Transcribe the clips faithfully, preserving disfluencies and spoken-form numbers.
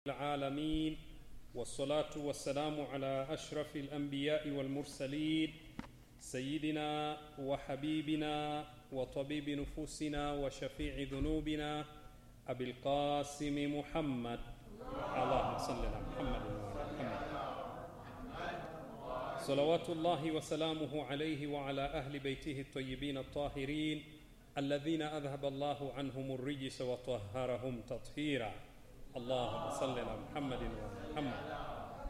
العالمين والصلاة والسلام على أشرف الأنبياء والمرسلين سيدنا وحبيبنا وطبيب نفوسنا وشفيع ذنوبنا أبي القاسم محمد. اللهم صل على محمد وعلى محمد. صلوات الله وسلامه عليه وعلى أهل بيته الطيبين الطاهرين الذين أذهب الله عنهم الرجس وطهرهم تطهيرا. اللهم صل على محمد وعلى محمد.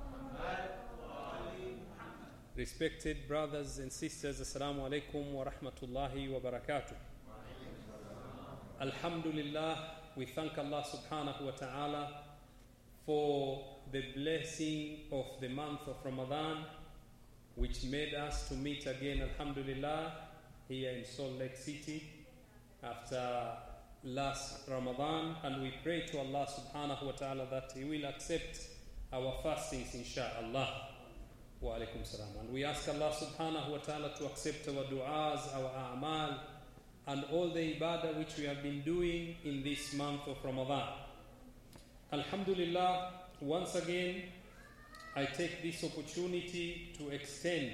Respected brothers and sisters, Assalamu alaikum wa rahmatullahi wa barakatuh. Alhamdulillah, we thank Allah subhanahu wa ta'ala for the blessing of the month of Ramadan, which made us to meet again, alhamdulillah, here in Salt Lake City after last Ramadan, and we pray to Allah subhanahu wa ta'ala that He will accept our fastings, insha'Allah. Wa alaikum salam. And we ask Allah subhanahu wa ta'ala to accept our du'as, our a'mal, and all the ibadah which we have been doing in this month of Ramadan. Alhamdulillah, once again, I take this opportunity to extend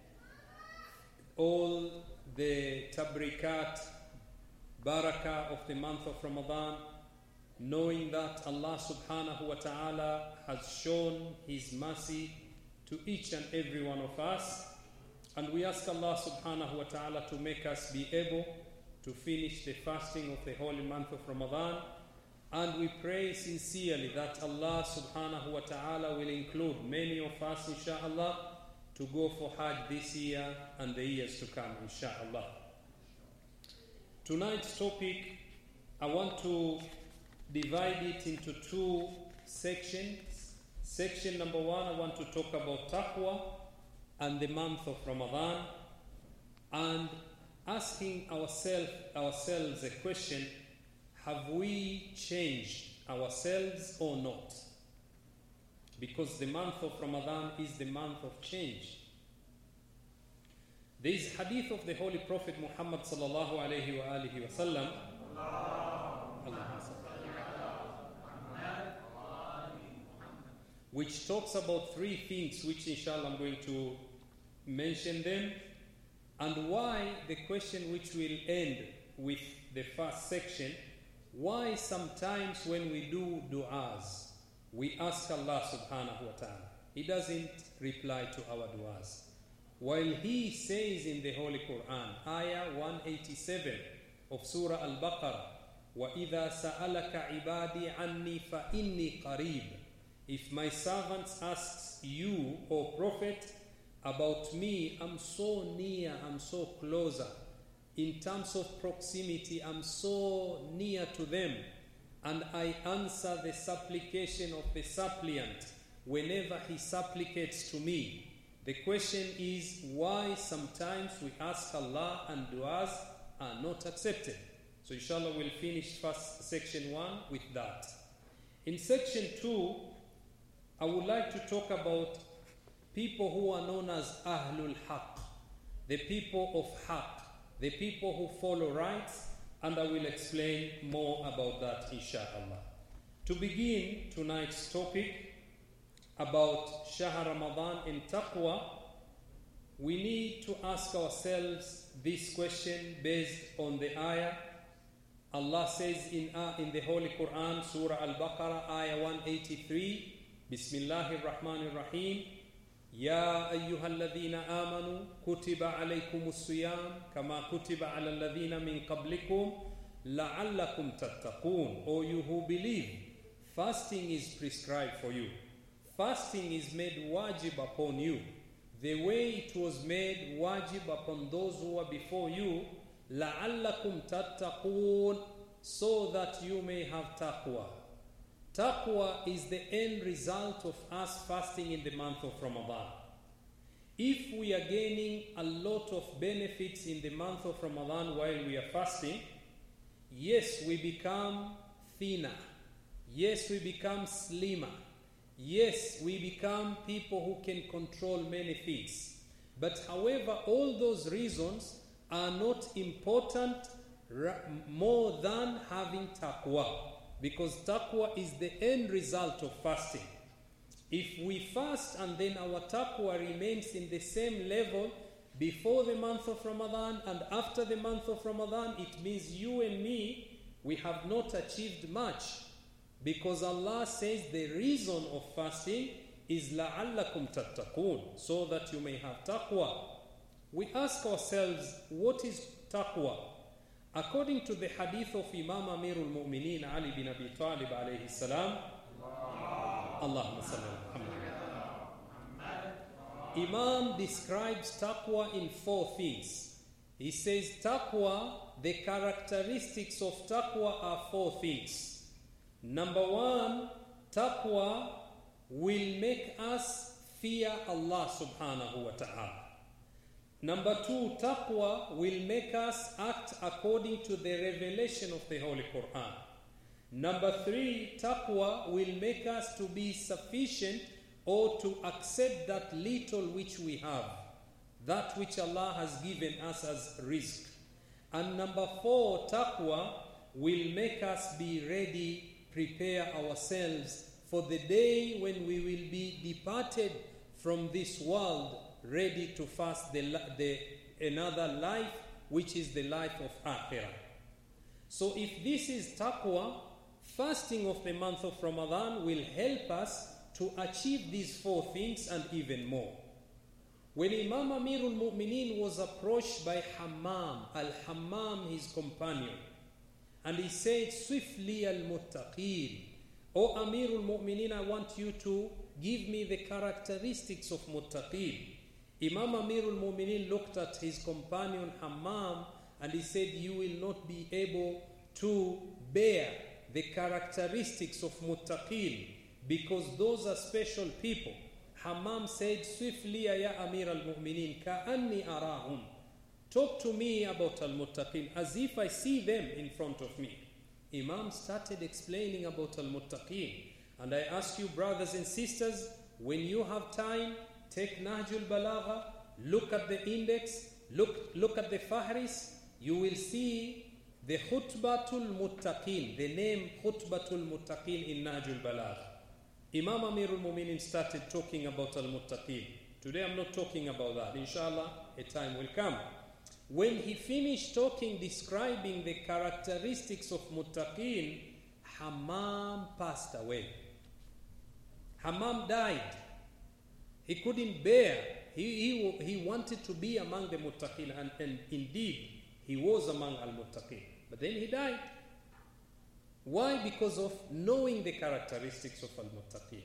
all the tabrikat, barakah of the month of Ramadan, knowing that Allah subhanahu wa ta'ala has shown His mercy to each and every one of us, and we ask Allah subhanahu wa ta'ala to make us be able to finish the fasting of the holy month of Ramadan, and we pray sincerely that Allah subhanahu wa ta'ala will include many of us, insha'Allah, to go for Hajj this year and the years to come, insha'Allah. Tonight's topic, I want to divide it into two sections. Section number one, I want to talk about taqwa and the month of Ramadan, and asking ourselves ourselves a question: have we changed ourselves or not? Because the month of Ramadan is the month of change. There is hadith of the Holy Prophet Muhammad sallallahu alayhi wa alihi wa sallam, which talks about three things, which inshallah I'm going to mention them, and why the question which will end with the first section, why sometimes when we do du'as, we ask Allah subhanahu wa ta'ala, He doesn't reply to our du'as. While He says in the Holy Quran, Ayah one eighty-seven of Surah Al-Baqarah, وَإِذَا سَأَلَكَ عِبَادِي عَنِّي فَإِنِّي قَرِيبٌ. If my servants asks you, O Prophet, about me, I'm so near, I'm so closer. In terms of proximity, I'm so near to them. And I answer the supplication of the suppliant whenever he supplicates to me. The question is, why sometimes we ask Allah and du'as are not accepted? So inshallah we'll finish first section one with that. In section two, I would like to talk about people who are known as Ahlul Haqq, the people of Haqq, the people who follow rights, and I will explain more about that, insha'Allah. To begin tonight's topic about Shahr Ramadan and Taqwa, we need to ask ourselves this question based on the ayah. Allah says in, uh, in the Holy Quran, Surah Al-Baqarah, ayah one eighty-three, Bismillahir Rahmanir Rahim. Ya ayyuhalladhina amanu kutiba alaykumus siyam kama kutiba ala alladhina min qablikum la'allakum tattaqun. O you who believe, fasting is prescribed for you. Fasting is made wajib upon you, the way it was made wajib upon those who were before you, la'allakum tattaqun, so that you may have taqwa. Taqwa is the end result of us fasting in the month of Ramadan. If we are gaining a lot of benefits in the month of Ramadan while we are fasting, yes, we become thinner. Yes, we become slimmer. Yes, we become people who can control many things. But however, all those reasons are not important more than having taqwa. because taqwa is the end result of fasting. If we fast and then our taqwa remains in the same level before the month of Ramadan and after the month of Ramadan, it means you and me, we have not achieved much. Because Allah says the reason of fasting is لَعَلَّكُمْ تَتَّقُونَ, so that you may have taqwa. We ask ourselves, what is taqwa? According to the hadith of Imam Amirul Mu'mineen Ali bin Abi Talib alayhi salam, Allahumma salli ala Muhammad. Imam describes taqwa in four things. He says taqwa, the characteristics of taqwa are four things. Number one, taqwa will make us fear Allah subhanahu wa ta'ala. Number two, taqwa will make us act according to the revelation of the Holy Quran. Number three, taqwa will make us to be sufficient or to accept that little which we have, that which Allah has given us as rizq. And number four, taqwa will make us be ready, prepare ourselves for the day when we will be departed from this world, ready to fast the, the another life, which is the life of Akhirah. So if this is taqwa, fasting of the month of Ramadan will help us to achieve these four things and even more. When Imam Amirul Mu'mineen was approached by Hammam, Al-Hammam, his companion, and he said, swiftly al-muttaqeen, O Amirul Mu'mineen, I want you to give me the characteristics of muttaqeen. Imam Amirul Mu'mineen looked at his companion Hammam and he said, you will not be able to bear the characteristics of muttaqeen because those are special people. Hammam said, swiftly ya Amir al-Mu'mineen, ka'anni arahum. Talk to me about al-muttaqin as if I see them in front of me. Imam started explaining about al-muttaqin. And I ask you, brothers and sisters, when you have time, take Nahjul Balagha, look at the index, look, look at the Fahris, you will see the Khutbatul Muttaqin, the name Khutbatul Muttaqin in Nahjul Balagha. Imam Amirul Mu'mineen started talking about al-muttaqin. Today I'm not talking about that. Inshallah, a time will come. When he finished talking, describing the characteristics of muttaqin, Hammam passed away. Hammam died. He couldn't bear. He, he, he wanted to be among the muttaqin, and, and indeed, he was among al-muttaqin. But then he died. Why? Because of knowing the characteristics of al-muttaqin.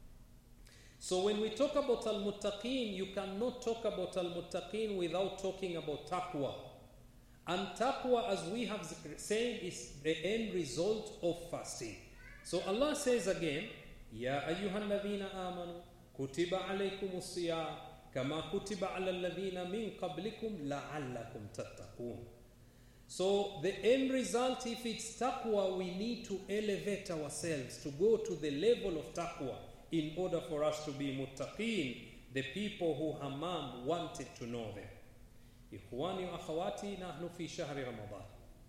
So when we talk about al-muttaqin, you cannot talk about al-muttaqin without talking about taqwa. And taqwa, as we have said, is the end result of fasting. So Allah says again, Ya ayyuhal ladhina amanu, kutiba alaykumus siyam, kama kutiba ala alladhina min qablikum la'allakum tattaqun. So the end result, if it's taqwa, we need to elevate ourselves to go to the level of taqwa in order for us to be muttaqin, the people who Hammam wanted to know them. إخواني وأخواتي نحن في شهر رمضان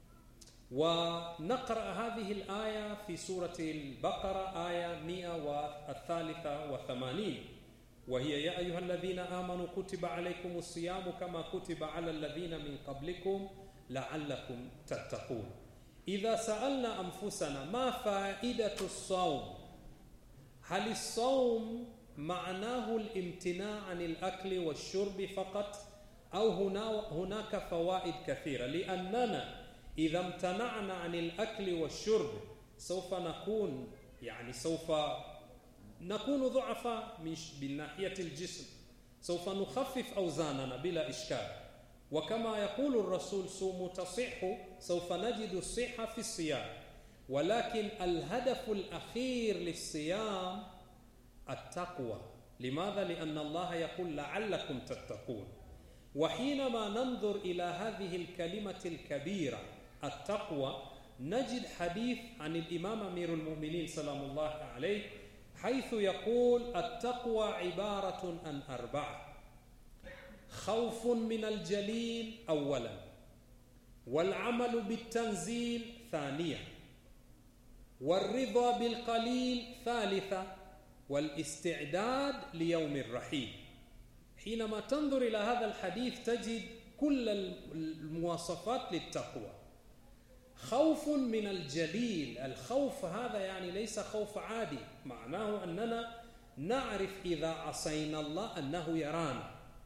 ونقرأ هذه الآية في سورة البقرة آية مئة والثالثة وثمانين وهي يا أيها الذين آمنوا كتب عليكم الصيام كما كتب على الذين من قبلكم لعلكم تتقون. إذا سألنا أنفسنا ما فائدة الصوم؟ هل الصوم معناه الامتناع عن الأكل والشرب فقط أو هناك فوائد كثيرة؟ لأننا إذا امتنعنا عن الأكل والشرب سوف نكون يعني سوف نكون ضعفاء من ناحية الجسم، سوف نخفف أوزاننا بلا إشكال. وكما يقول الرسول صوموا تصحوا، سوف نجد الصحة في الصيام. ولكن الهدف الأخير للصيام التقوى. لماذا؟ لأن الله يقول لعلكم تتقون. وحينما ننظر إلى هذه الكلمة الكبيرة التقوى نجد حديث عن الإمام أمير المؤمنين سلام الله عليه حيث يقول التقوى عبارة عن أربعة: خوف من الجليل أولا، والعمل بالتنزيل ثانيا، والرضا بالقليل ثالثة والاستعداد ليوم الرحيل. حينما تنظر إلى هذا الحديث تجد كل المواصفات للتقوى. خوف من الجليل، الخوف هذا يعني ليس خوف عادي، معناه أننا نعرف إذا عصينا الله أنه يرانا.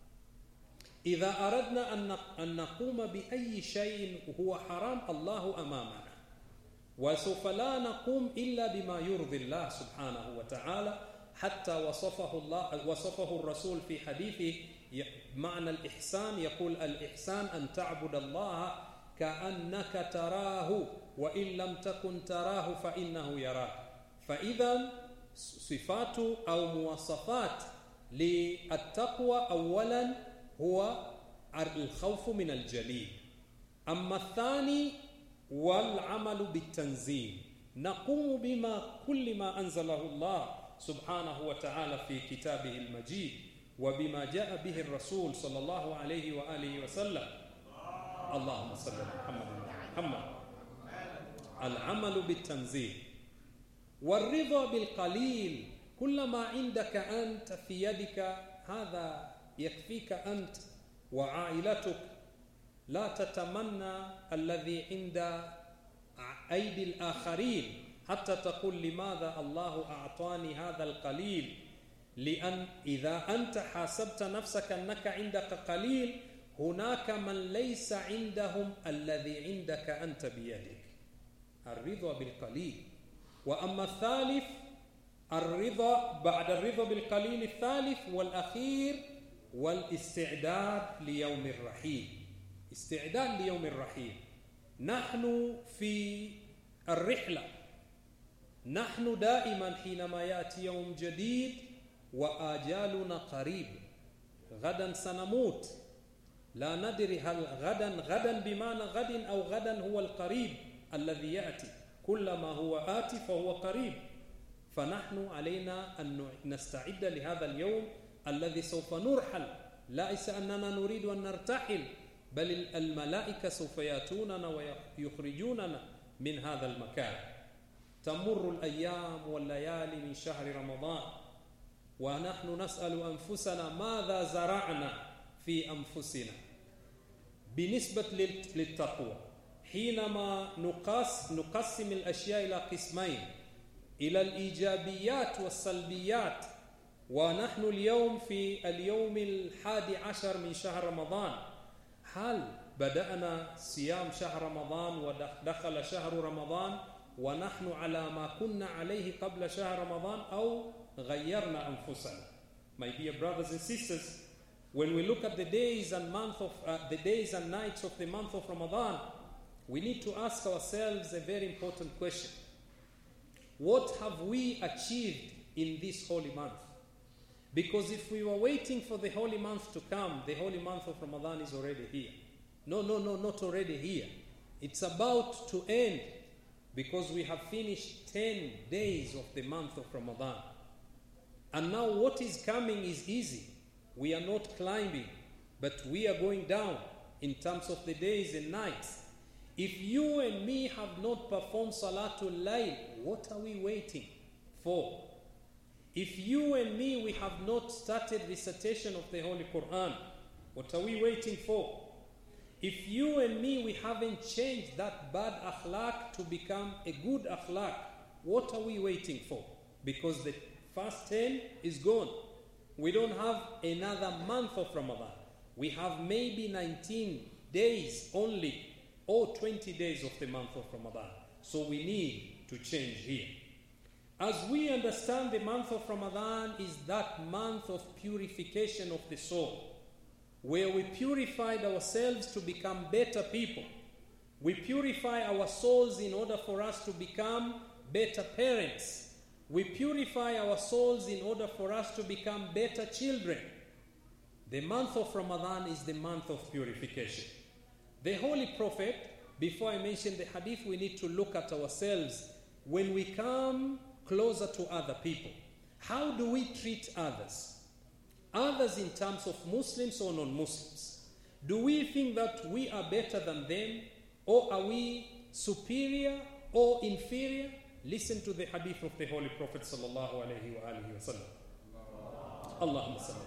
إذا أردنا أن نقوم بأي شيء هو حرام الله أمامنا، وسوف لا نقوم إلا بما يرضي الله سبحانه وتعالى، حتى وصفه الله وصفه الرسول في حديثه معنى الإحسان، يقول الإحسان أن تعبد الله كأنك تراه وإن لم تكن تراه فإنه يراك. فإذا صفات أو مواصفات للتقوى أولا هو الخوف من الجليل. أما الثاني والعمل بالتنزيل، نقوم بما كل ما أنزله الله سبحانه وتعالى في كتابه المجيد وبما جاء به الرسول صلى الله عليه وآله وسلم. اللهم صل على محمد محمد. العمل بالتنزيل والرضا بالقليل، كل ما عندك أنت في يدك هذا يكفيك أنت وعائلتك، لا تتمنى الذي عند أيدي الآخرين حتى تقول لماذا الله أعطاني هذا القليل، لأن إذا أنت حاسبت نفسك أنك عندك قليل هناك من ليس عندهم الذي عندك أنت بيدك. الرضا بالقليل. وأما الثالث الرضا بعد الرضا بالقليل، الثالث والأخير والاستعداد ليوم الرحيل. استعداد ليوم الرحيل، نحن في الرحلة، نحن دائما حينما يأتي يوم جديد وآجالنا قريب، غدا سنموت، لا ندري هل غدا غدا بمعنى غد أو غدا هو القريب الذي يأتي، كلما هو آتي فهو قريب. فنحن علينا أن نستعد لهذا اليوم الذي سوف نرحل، ليس أننا نريد أن نرتحل، بل الملائكة سوف يأتوننا ويخرجوننا من هذا المكان. تمر الأيام والليالي من شهر رمضان ونحن نسأل أنفسنا ماذا زرعنا في أنفسنا بالنسبة للتقوى. حينما نقاس نقسم الأشياء إلى قسمين، إلى الإيجابيات والسلبيات، ونحن اليوم في اليوم الحادي عشر من شهر رمضان، هل بدأنا صيام شهر رمضان ودخل شهر رمضان ونحن على ما كنا عليه قبل شهر رمضان أو غيرنا أنفسنا؟ My dear brothers and sisters, when we look at the days and month of uh, the days and nights of the month of Ramadan, we need to ask ourselves a very important question. What have we achieved in this holy month? Because if we were waiting for the holy month to come, the holy month of Ramadan is already here. No, no, no, not already here. It's about to end, because we have finished ten days of the month of Ramadan. And now what is coming is easy. We are not climbing, but we are going down in terms of the days and nights. If you and me have not performed Salatul Layl, what are we waiting for? If you and me, we have not started recitation of the Holy Quran, what are we waiting for? If you and me, we haven't changed that bad akhlaq to become a good akhlaq, what are we waiting for? Because the first ten is gone. We don't have another month of Ramadan. We have maybe nineteen days only, or twenty days of the month of Ramadan. So we need to change here. As we understand, the month of Ramadan is that month of purification of the soul, where we purified ourselves to become better people. We purify our souls in order for us to become better parents. We purify our souls in order for us to become better children. The month of Ramadan is the month of purification. The Holy Prophet, before I mention the hadith, we need to look at ourselves when we come closer to other people. How do we treat others? Others in terms of Muslims or non-Muslims. Do we think that we are better than them, or are we superior or inferior? Listen to the hadith of the Holy Prophet sallallahu alayhi wa alihi wa sallam. Allahumma salli.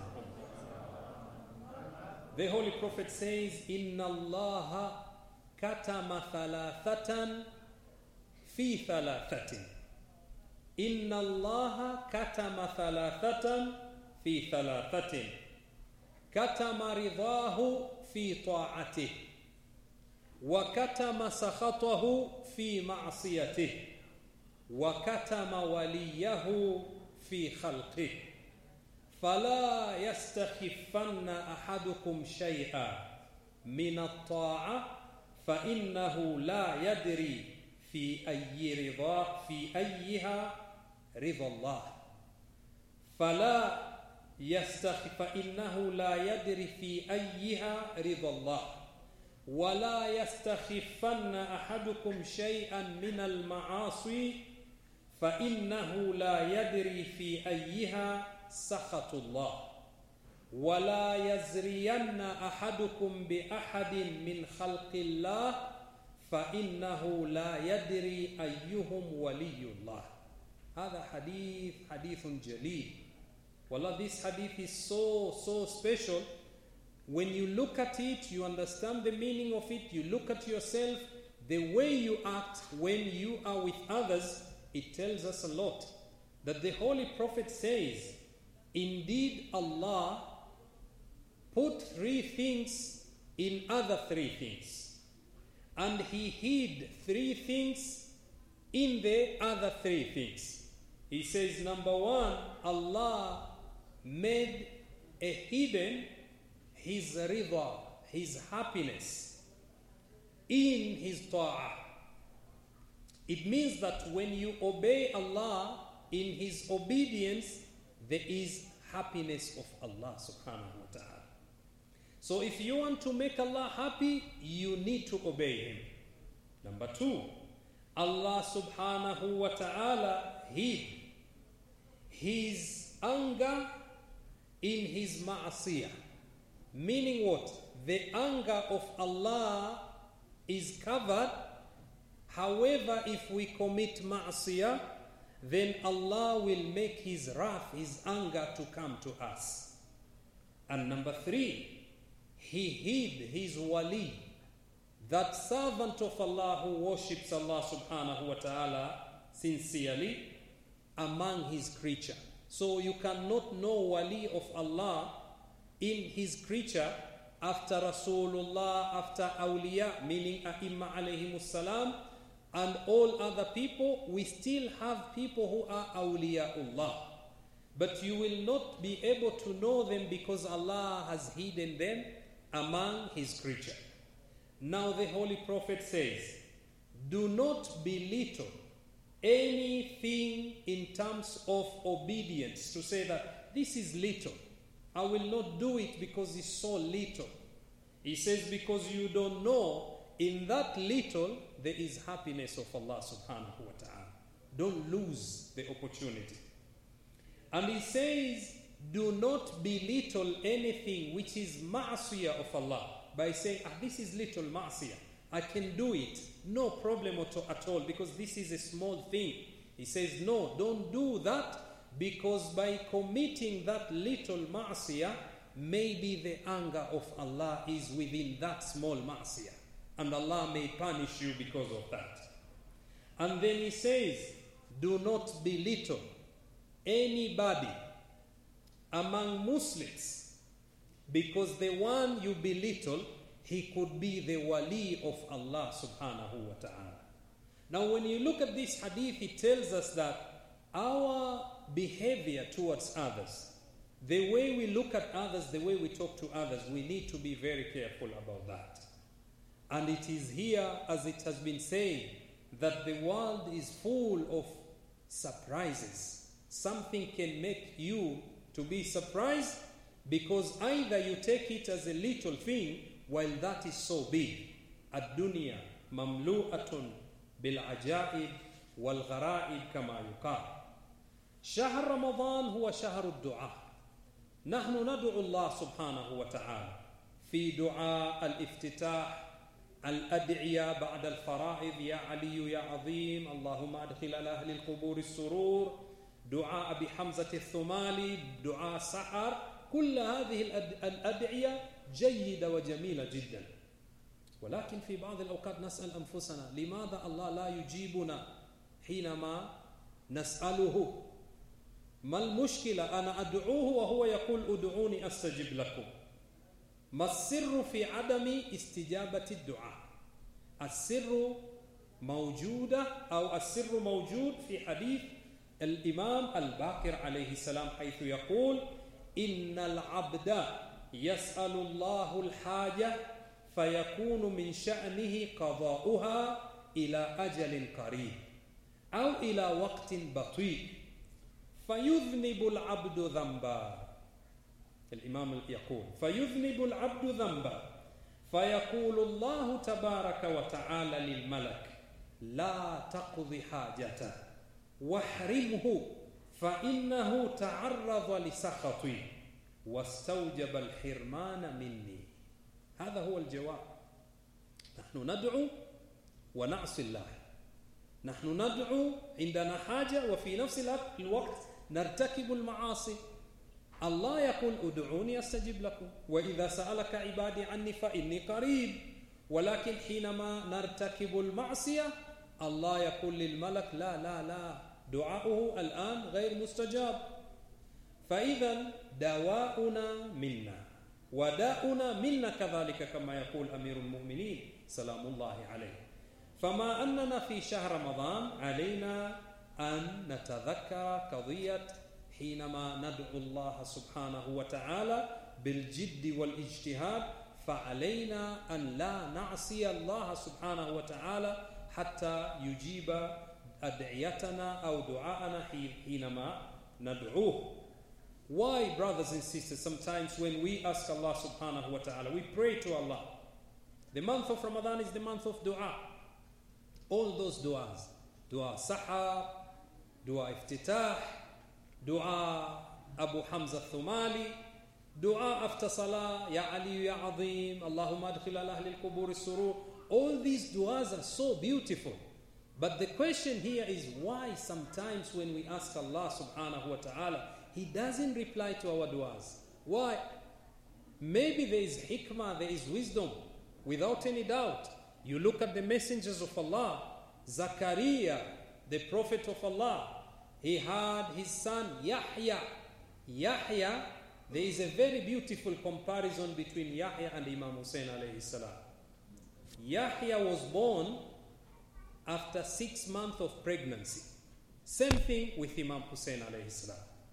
The Holy Prophet says, Inna Allaha katama thalathatan fi thalathatin. Inna Allaha katama thalathatan fi thalathatin. Katama ridahu fi ta'atih. Wa katama sakhatahu fi ma'siyatih. Wa katama waliyahu fi khalqih. فلا يستخفن أحدكم شيئا من الطاعة فإنه لا يدري في أي رضا في أيها رضا الله فلا يستخف فإنه لا يدري في أيها رضا الله ولا يستخفن أحدكم شيئا من المعاصي فإنه لا يدري في أيها سخط الله ولا يزرين أحدكم بأحد من خلق الله فإنه لا يدري أيهم ولي الله. هذا حديث حديث جليل. Wallah, this hadith is so so special. When you look at it, you understand the meaning of it, you look at yourself, the way you act when you are with others, it tells us a lot. That the Holy Prophet says, indeed Allah put three things in other three things, and He hid three things in the other three things. He says, number one, Allah made a hidden His rida, His happiness in His ta'ah. It means that when you obey Allah in His obedience, there is happiness of Allah subhanahu wa ta'ala. So if you want to make Allah happy, you need to obey Him. Number two, Allah subhanahu wa ta'ala hid His anger in His ma'asiyah. Meaning what? The anger of Allah is covered. However, if we commit ma'asiyah, then Allah will make His wrath, His anger to come to us. And number three, He hid His wali, that servant of Allah who worships Allah subhanahu wa ta'ala sincerely, among His creature. So you cannot know wali of Allah in His creature after Rasulullah, after awliya, meaning A'imma alayhimus salam, and all other people. We still have people who are awliyaullah, but you will not be able to know them because Allah has hidden them among His creature. Now the Holy Prophet says, do not belittle anything in terms of obedience, to say that this is little, I will not do it because it's so little. He says, because you don't know, in that little there is happiness of Allah subhanahu wa ta'ala. Don't lose the opportunity. And he says, do not belittle anything which is ma'asiyah of Allah by saying, ah, this is little ma'asiyah, I can do it, no problem at all, because this is a small thing. He says, no, don't do that, because by committing that little ma'asiyah, maybe the anger of Allah is within that small ma'asiyah, and Allah may punish you because of that. And then he says, do not belittle anybody among Muslims, because the one you belittle, he could be the wali of Allah subhanahu wa ta'ala. Now when you look at this hadith, it tells us that our behavior towards others, the way we look at others, the way we talk to others, we need to be very careful about that. And it is here, as it has been said, that the world is full of surprises. Something can make you to be surprised, because either you take it as a little thing, while that is so big. Ad-dunya mamlu'atun bil-ajaib wal-gharaib kama yuqal. شهر رمضان هو شهر الدعاء. نحن ندعو الله سبحانه وتعالى في دعاء الافتتاح الأدعية بعد الفرائض يا علي يا عظيم اللهم أدخل على أهل القبور السرور، دعاء أبي حمزة الثمالي، دعاء سحر، كل هذه الأدعية جيدة وجميلة جدا. ولكن في بعض الأوقات نسأل أنفسنا لماذا الله لا يجيبنا حينما نسأله؟ ما المشكلة؟ أنا أدعوه وهو يقول ادعوني أستجب لكم. ما السر في عدم استجابة الدعاء؟ السر موجودة أو السر موجود في حديث الإمام الباقر عليه السلام حيث يقول إن العبد يسأل الله الحاجة فيكون من شأنه قضاؤها إلى أجل قريب أو إلى وقت بطيء فيذنب العبد ذنبا. الإمام يقول فيذنب العبد ذنبا فيقول الله تبارك وتعالى للملك لا تقض حاجته واحرمه فإنه تعرض لسخطي واستوجب الحرمان مني. هذا هو الجواب. نحن ندعو ونعصي الله، نحن ندعو عندنا حاجة وفي نفس الوقت نرتكب المعاصي. الله يقول ادعوني أستجب لكم، وإذا سألك عبادي عني فإني قريب. ولكن حينما نرتكب المعصية الله يقول للملك لا لا لا دعاؤه الآن غير مستجاب. فإذا دواؤنا منا وداؤنا منا كذلك كما يقول أمير المؤمنين سلام الله عليه. فما أننا في شهر رمضان علينا أن نتذكر قضية حينما ندعو الله سبحانه وتعالى بالجد والاجتهاد فعلينا أن لا نعصي الله سبحانه وتعالى حتى يجيب أدعيتنا أو دعاءنا حينما ندعوه. Why, brothers and sisters, sometimes when we ask Allah subhanahu wa ta'ala, we pray to Allah. The month of Ramadan is the month of dua. All those du'as, dua sahar, dua iftitah, dua Abu Hamza Thumali, dua after salah, Ya Ali Ya Azim, Allahumma adkhil ala ahli al-qubur as-surur. All these du'as are so beautiful. But the question here is why sometimes when we ask Allah subhanahu wa ta'ala, He doesn't reply to our du'as. Why? Maybe there is hikmah, there is wisdom, without any doubt. You look at the messengers of Allah, Zakaria, the prophet of Allah, he had his son Yahya. Yahya, there is a very beautiful comparison between Yahya and Imam Hussein alayhi salam. Yahya was born after six months of pregnancy. Same thing with Imam Hussein alayhi salam.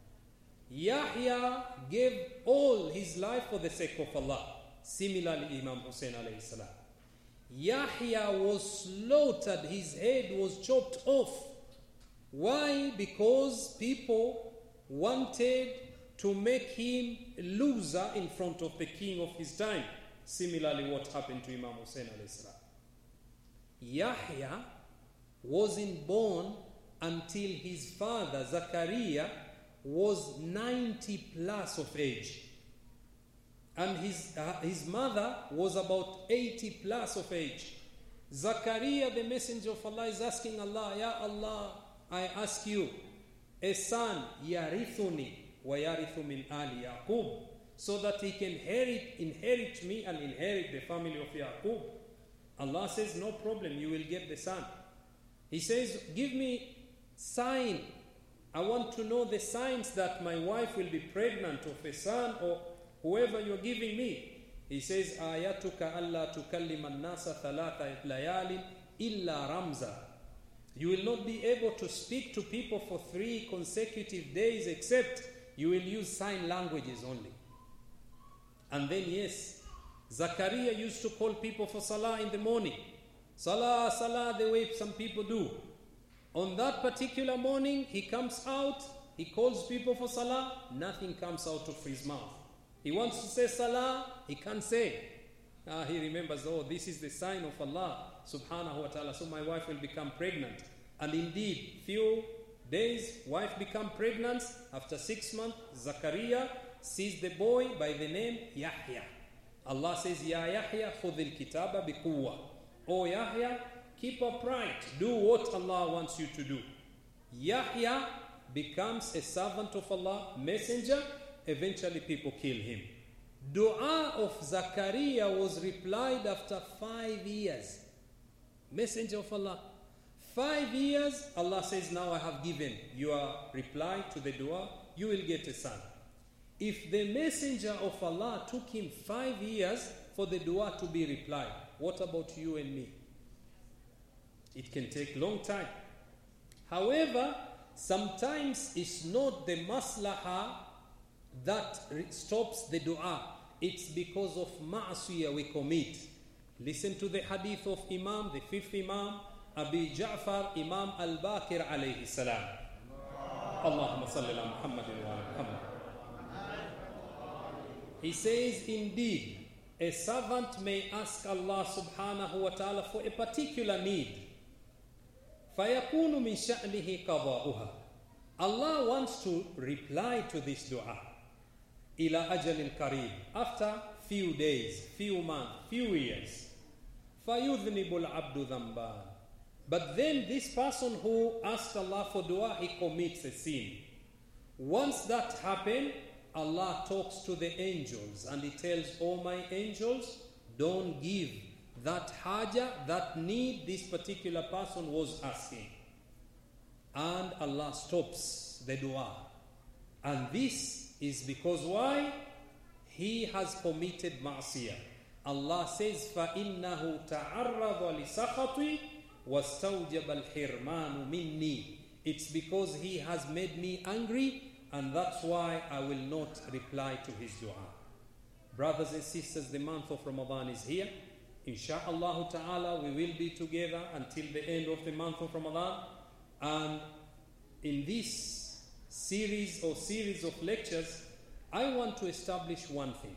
Yahya gave all his life for the sake of Allah. Similarly, Imam Hussein alayhi salam. Yahya was slaughtered, his head was chopped off. Why? Because people wanted to make him a loser in front of the king of his time. Similarly, what happened to Imam Hussein alayhi salam. Yahya wasn't born until his father, Zakaria, was ninety plus of age. And his, uh, his mother was about eighty plus of age. Zakaria, the messenger of Allah, is asking Allah, Ya Allah, I ask you, a son, yarithuni wa yarithu min ali Yaqub, so that he can inherit, inherit me and inherit the family of Yaqub. Allah says, no problem, you will get the son. He says, give me sign. I want to know the signs that my wife will be pregnant of a son or whoever you're giving me. He says, ayatuka alla tukallima an-nasa thalatha layalin illa ramza. You will not be able to speak to people for three consecutive days except you will use sign languages only. And then yes, Zakaria used to call people for salah in the morning. Salah, salah, the way some people do. On that particular morning, he comes out, he calls people for salah, nothing comes out of his mouth. He wants to say salah, he can't say. Ah, he remembers, oh, this is the sign of Allah subhanahu wa ta'ala, so my wife will become pregnant. And indeed, few days, wife become pregnant. After six months, Zakaria sees the boy by the name Yahya. Allah says, Ya Yahya, khudh al-kitaba biquwwa. O Yahya, keep upright, do what Allah wants you to do. Yahya becomes a servant of Allah, messenger, eventually people kill him. Dua of Zakaria was replied after five years. Messenger of Allah. Five years, Allah says, now I have given your reply to the dua, you will get a son. If the messenger of Allah took him five years for the dua to be replied, what about you and me? It can take long time. However, sometimes it's not the maslaha that stops the dua. It's because of ma'asiyah we commit. Listen to the hadith of Imam, the fifth Imam, Abi Ja'far, Imam Al-Baqir alayhi salam. Allahumma salli ala Muhammadin wa ala Muhammad. He says, indeed, a servant may ask Allah subhanahu wa ta'ala for a particular need. فَيَكُونُ مِنْ شَأْنِهِ قَضَاؤُهَا. Allah wants to reply to this dua. إِلَى أَجَلٍ قَرِيبٍ. After few days, few months, few years. فَيُذْنِبُ الْعَبْدُ ذَنْبًا. But then this person who asked Allah for dua, he commits a sin. Once that happens, Allah talks to the angels and He tells, oh my angels, don't give that haja, that need this particular person was asking. And Allah stops the dua. And this is because why? He has committed ma'asiyah. Allah says, فَإِنَّهُ تَعَرَّضَ لِسَخَطِي وَاسْتَوْجَبَ الْحِرْمَانُ مِنِّي. It's because he has made me angry, and that's why I will not reply to his dua. Brothers and sisters, the month of Ramadan is here. Insha'Allah ta'ala, we will be together until the end of the month of Ramadan. And in this series or series of lectures, I want to establish one thing.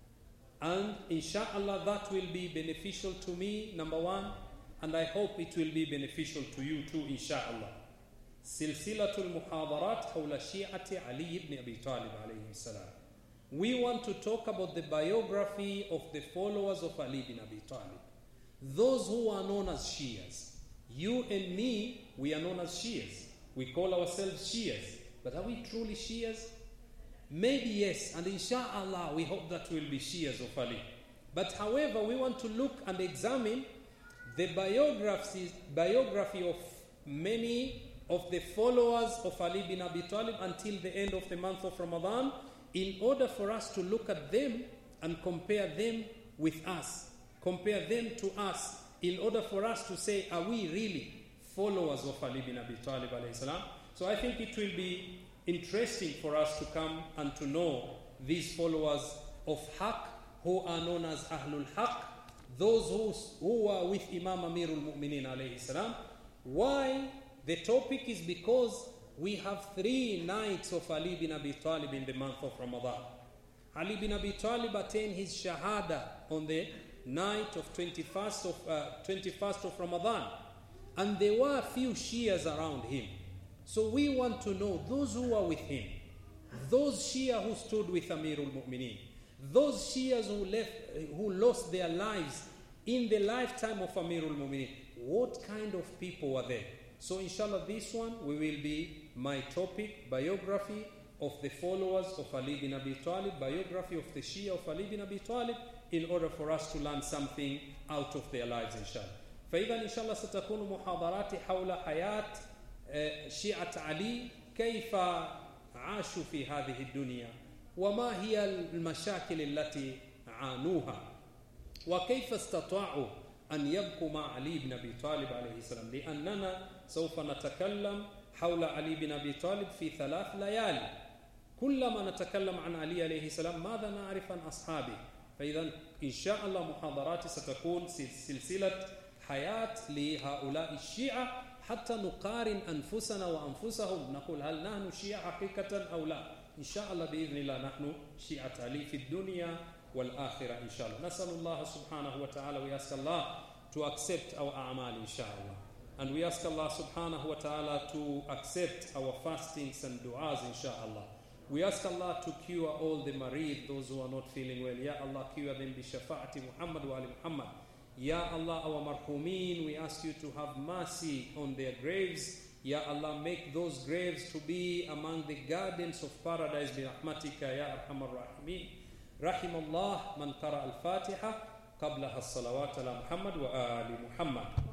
And insha'Allah, that will be beneficial to me, number one, and I hope it will be beneficial to you too, insha'Allah. Silsilatul Muhadarat Hawla Shi'ati Ali ibn Abi Talib alayhi salam. We want to talk about the biography of the followers of Ali ibn Abi Talib. Those who are known as Shias. You and me, we are known as Shias. We call ourselves Shias. But are we truly Shias? Maybe yes, and insha'Allah we hope that we'll be Shias of Ali. But however, we want to look and examine the biographies, biography of many of the followers of Ali bin Abi Talib until the end of the month of Ramadan, in order for us to look at them and compare them with us, compare them to us, in order for us to say, are we really followers of Ali bin Abi Talib alayhi salam? So I think it will be interesting for us to come and to know these followers of Haqq, who are known as Ahlul Haqq, those who, who are with Imam Amirul Mu'minin alayhi salam. Why? The topic is because we have three nights of Ali bin Abi Talib in the month of Ramadan. Ali bin Abi Talib attained his shahada on the night of twenty-first of, uh, twenty-first of Ramadan. And there were a few Shias around him. So we want to know those who were with him, those Shia who stood with Amirul Mu'minin, those Shias who left, who lost their lives in the lifetime of Amirul Mu'minin. What kind of people were there? So inshallah, this one we will be my topic, biography of the followers of Ali bin Abi Talib, biography of the Shia of Ali bin Abi Talib, in order for us to learn something out of their lives inshallah. فإذا إن شاء الله ستكون محاضراتي حول حياة شيعة علي، كيف عاشوا في هذه الدنيا، وما هي المشاكل التي عانوها، وكيف استطاعوا أن يبقوا مع علي بن أبي طالب عليه السلام. لأننا سوف نتكلم حول علي بن أبي طالب في ثلاث ليالي. كلما نتكلم عن علي عليه السلام ماذا نعرف عن أصحابه؟ فإذا إن شاء الله محاضراتي ستكون سلسلة حياة لهؤلاء الشيعة، حتى نقارن أنفسنا وأنفسهم، نقول هل نحن شيعة حقيقة أو لا. إن شاء الله بإذن الله نحن شيعة علي في الدنيا والآخرة إن شاء الله. نسأل الله سبحانه وتعالى, we ask Allah to accept our a'mal inshallah. And we ask Allah subhanahu wa ta'ala to accept our fastings and du'as inshallah. We ask Allah to cure all the marid, those who are not feeling well. Ya Allah, cure them bi shafa'ati Muhammad wa ali Muhammad. Ya Allah, our marhumin, we ask you to have mercy on their graves. Ya Allah, make those graves to be among the gardens of paradise bi rahmatika ya arhamar rahimin. Rahimallah man qara al-Fatiha qablaha as-salawat ala Muhammad wa ali Muhammad.